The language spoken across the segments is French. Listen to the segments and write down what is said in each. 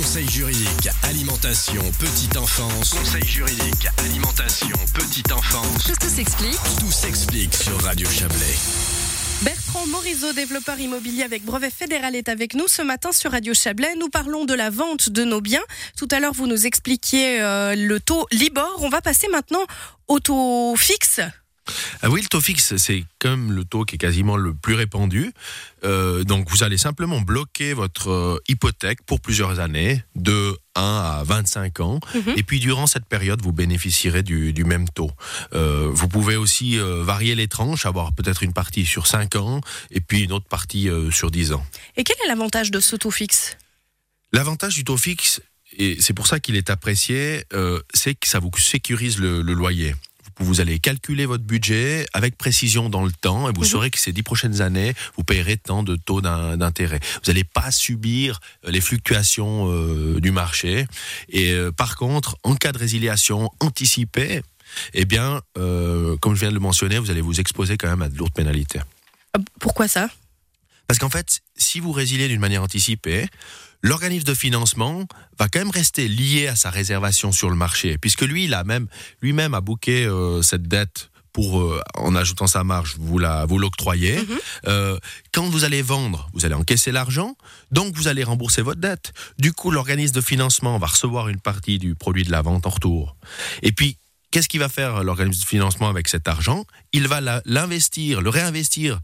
Conseil juridique, alimentation, petite enfance. Conseil juridique, alimentation, petite enfance. Tout s'explique. Tout s'explique sur Radio Chablais. Bertrand Morisot, développeur immobilier avec brevet fédéral, est avec nous ce matin sur Radio Chablais. Nous parlons de la vente de nos biens. Tout à l'heure, vous nous expliquiez le taux Libor. On va passer maintenant au taux fixe. Ah oui, le taux fixe, c'est comme le taux qui est quasiment le plus répandu. Donc, vous allez simplement bloquer votre hypothèque pour plusieurs années, de 1 à 25 ans. Et puis, durant cette période, vous bénéficierez du même taux. Vous pouvez aussi varier les tranches, avoir peut-être une partie sur 5 ans et puis une autre partie sur 10 ans. Et quel est l'avantage de ce taux fixe ? L'avantage du taux fixe, et c'est pour ça qu'il est apprécié, c'est que ça vous sécurise le loyer. Vous allez calculer votre budget avec précision dans le temps et vous saurez que ces 10 prochaines années, vous payerez tant de taux d'intérêt. Vous n'allez pas subir les fluctuations du marché. Et par contre, en cas de résiliation anticipée, eh bien, comme je viens de le mentionner, vous allez vous exposer quand même à de lourdes pénalités. Pourquoi ça ? Parce qu'en fait, si vous résiliez d'une manière anticipée, l'organisme de financement va quand même rester lié à sa réservation sur le marché, puisque lui-même a booké cette dette pour, en ajoutant sa marge, vous l'octroyez. Quand vous allez vendre, vous allez encaisser l'argent, donc vous allez rembourser votre dette. Du coup, l'organisme de financement va recevoir une partie du produit de la vente en retour. Et puis, qu'est-ce qu'il va faire l'organisme de financement avec cet argent ? Il va le réinvestir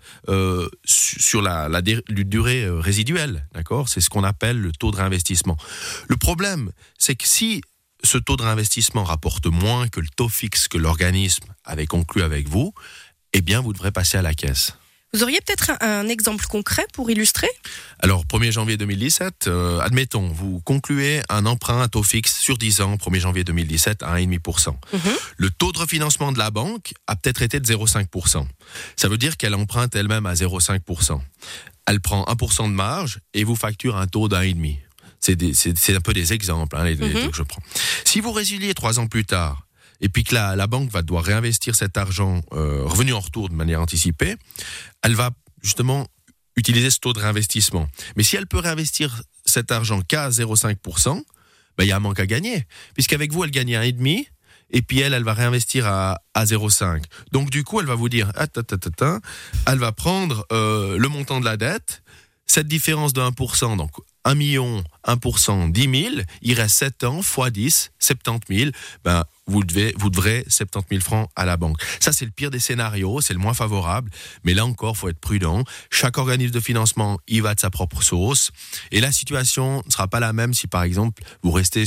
sur la durée résiduelle, d'accord ? C'est ce qu'on appelle le taux de réinvestissement. Le problème, c'est que si ce taux de réinvestissement rapporte moins que le taux fixe que l'organisme avait conclu avec vous, eh bien, vous devrez passer à la caisse. Vous auriez peut-être un exemple concret pour illustrer ? Alors, 1er janvier 2017, admettons, vous concluez un emprunt à taux fixe sur 10 ans, 1er janvier 2017, à 1,5%. Le taux de refinancement de la banque a peut-être été de 0,5%. Ça veut dire qu'elle emprunte elle-même à 0,5%. Elle prend 1% de marge et vous facture un taux d'1,5%. C'est un peu des exemples, les taux que je prends. Si vous résiliez 3 ans plus tard, et puis que la banque va devoir réinvestir cet argent revenu en retour de manière anticipée, elle va justement utiliser ce taux de réinvestissement. Mais si elle peut réinvestir cet argent qu'à 0,5%, il y a un manque à gagner. Puisqu'avec vous, elle gagne 1,5%, et puis elle va réinvestir à 0,5%. Donc du coup, elle va vous dire, elle va prendre le montant de la dette, cette différence de 1%, donc 1 million, 1%, 10 000, il reste 7 ans, x 10, 70 000, vous devrez 70 000 francs à la banque. Ça, c'est le pire des scénarios, c'est le moins favorable, mais là encore, il faut être prudent. Chaque organisme de financement y va de sa propre sauce, et la situation ne sera pas la même si, par exemple, vous restez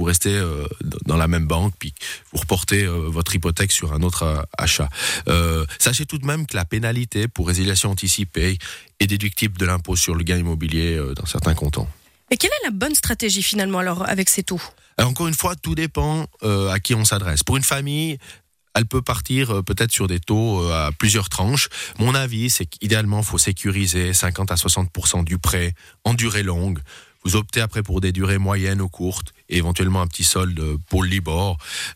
dans la même banque, puis vous reportez votre hypothèque sur un autre achat. Sachez tout de même que la pénalité pour résiliation anticipée est déductible de l'impôt sur le gain immobilier dans certains cantons. Et quelle est la bonne stratégie finalement alors avec ces taux ? Alors encore une fois, tout dépend à qui on s'adresse. Pour une famille, elle peut partir peut-être sur des taux à plusieurs tranches. Mon avis, c'est qu'idéalement, il faut sécuriser 50 à 60% du prêt en durée longue. Vous optez après pour des durées moyennes ou courtes et éventuellement un petit solde pour le Libor.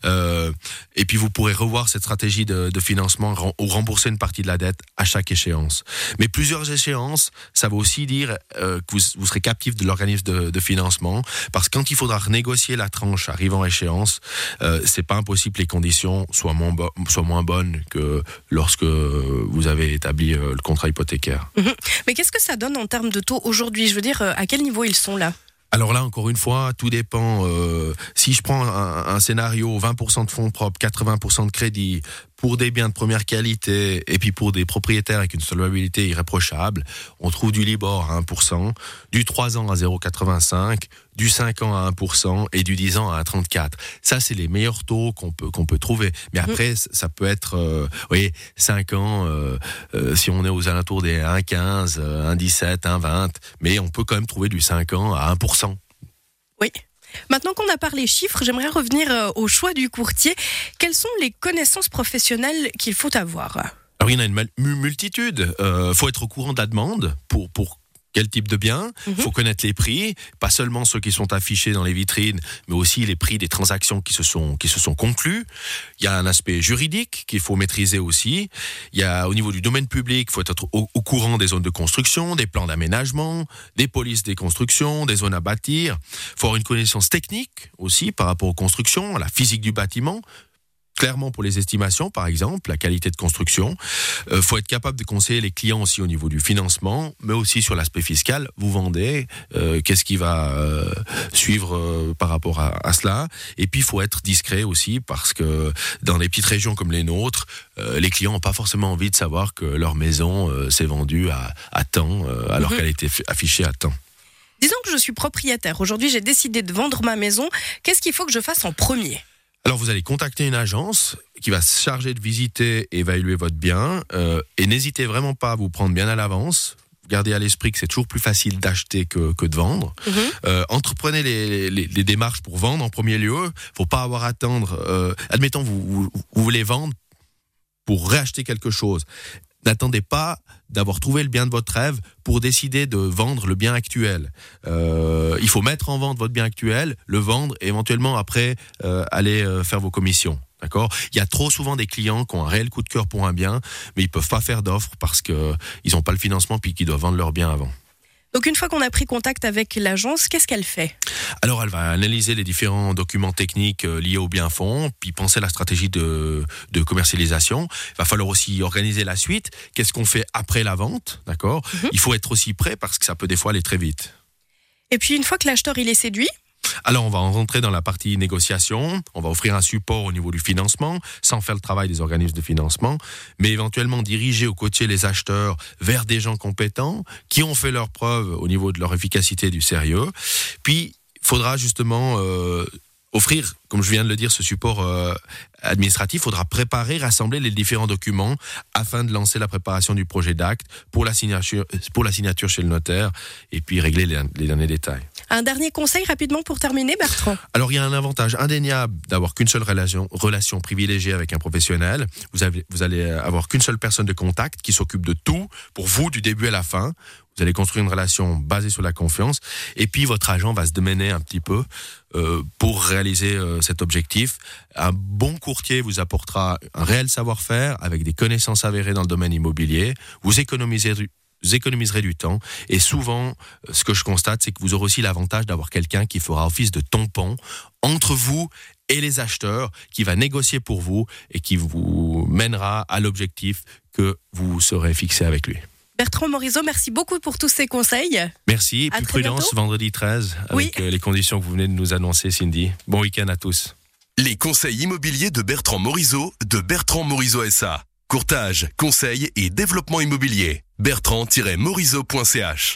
Et puis vous pourrez revoir cette stratégie de financement ou rembourser une partie de la dette à chaque échéance. Mais plusieurs échéances, ça veut aussi dire que vous serez captif de l'organisme de financement, parce que quand il faudra renégocier la tranche arrivant à échéance, c'est pas impossible que les conditions soient moins bonnes que lorsque vous avez établi le contrat hypothécaire. Mais qu'est-ce que ça donne en termes de taux aujourd'hui ? Je veux dire, à quel niveau ils sont là ? Alors là, encore une fois, tout dépend. Si je prends un scénario, 20% de fonds propres, 80% de crédit, pour des biens de première qualité, et puis pour des propriétaires avec une solvabilité irréprochable, on trouve du Libor à 1%, du 3 ans à 0,85%, du 5 ans à 1% et du 10 ans à 1,34%. Ça, c'est les meilleurs taux qu'on peut trouver. Mais après, ça peut être, 5 ans, si on est aux alentours des 1,15, 1,17, 1,20, mais on peut quand même trouver du 5 ans à 1%. Oui. Maintenant qu'on a parlé chiffres, j'aimerais revenir au choix du courtier. Quelles sont les connaissances professionnelles qu'il faut avoir ? Alors, il y en a une multitude. Faut être au courant de la demande pour Quel type de bien? Faut connaître les prix, pas seulement ceux qui sont affichés dans les vitrines, mais aussi les prix des transactions qui se sont conclues. Il y a un aspect juridique qu'il faut maîtriser aussi. Il y a au niveau du domaine public, il faut être au courant des zones de construction, des plans d'aménagement, des polices des constructions, des zones à bâtir. Il faut avoir une connaissance technique aussi par rapport aux constructions, à la physique du bâtiment. Clairement pour les estimations, par exemple, la qualité de construction. Faut être capable de conseiller les clients aussi au niveau du financement, mais aussi sur l'aspect fiscal. Vous vendez, qu'est-ce qui va suivre par rapport à cela. Et puis, il faut être discret aussi, parce que dans des petites régions comme les nôtres, les clients n'ont pas forcément envie de savoir que leur maison s'est vendue à temps, alors qu'elle a été affichée à temps. Disons que je suis propriétaire. Aujourd'hui, j'ai décidé de vendre ma maison. Qu'est-ce qu'il faut que je fasse en premier ? Alors, vous allez contacter une agence qui va se charger de visiter et évaluer votre bien. Et n'hésitez vraiment pas à vous prendre bien à l'avance. Gardez à l'esprit que c'est toujours plus facile d'acheter que de vendre. Entreprenez les démarches pour vendre en premier lieu. Faut pas avoir à attendre. Admettons, vous voulez vendre pour réacheter quelque chose. N'attendez pas d'avoir trouvé le bien de votre rêve pour décider de vendre le bien actuel. Il faut mettre en vente votre bien actuel, le vendre et éventuellement après aller faire vos commissions. D'accord ? Il y a trop souvent des clients qui ont un réel coup de cœur pour un bien, mais ils peuvent pas faire d'offre parce que ils n'ont pas le financement puis qu'ils doivent vendre leur bien avant. Donc une fois qu'on a pris contact avec l'agence, qu'est-ce qu'elle fait ? Alors elle va analyser les différents documents techniques liés au bien fonds, puis penser à la stratégie de commercialisation. Il va falloir aussi organiser la suite. Qu'est-ce qu'on fait après la vente ? D'accord ? Il faut être aussi prêt parce que ça peut des fois aller très vite. Et puis une fois que l'acheteur il est séduit ? Alors, on va rentrer dans la partie négociation. On va offrir un support au niveau du financement, sans faire le travail des organismes de financement, mais éventuellement diriger ou coacher les acheteurs vers des gens compétents qui ont fait leurs preuves au niveau de leur efficacité et du sérieux. Puis, il faudra justement offrir, comme je viens de le dire, ce support administratif. Il faudra préparer, rassembler les différents documents afin de lancer la préparation du projet d'acte pour la signature chez le notaire et puis régler les derniers détails. Un dernier conseil rapidement pour terminer, Bertrand. Alors, il y a un avantage indéniable d'avoir qu'une seule relation privilégiée avec un professionnel. Vous allez avoir qu'une seule personne de contact qui s'occupe de tout pour vous du début à la fin. Vous allez construire une relation basée sur la confiance et puis votre agent va se démener un petit peu pour réaliser cet objectif. Un bon courtier vous apportera un réel savoir-faire avec des connaissances avérées dans le domaine immobilier. Vous économiserez du temps et souvent, ce que je constate, c'est que vous aurez aussi l'avantage d'avoir quelqu'un qui fera office de tampon entre vous et les acheteurs, qui va négocier pour vous et qui vous mènera à l'objectif que vous serez fixé avec lui. Bertrand Morisot, merci beaucoup pour tous ces conseils. Merci. Plus prudence, bientôt. Vendredi 13, avec les conditions que vous venez de nous annoncer, Cindy. Bon week-end à tous. Les conseils immobiliers de Bertrand Morisot, de Bertrand Morisot SA. Courtage, conseil et développement immobilier. Bertrand-morisot.ch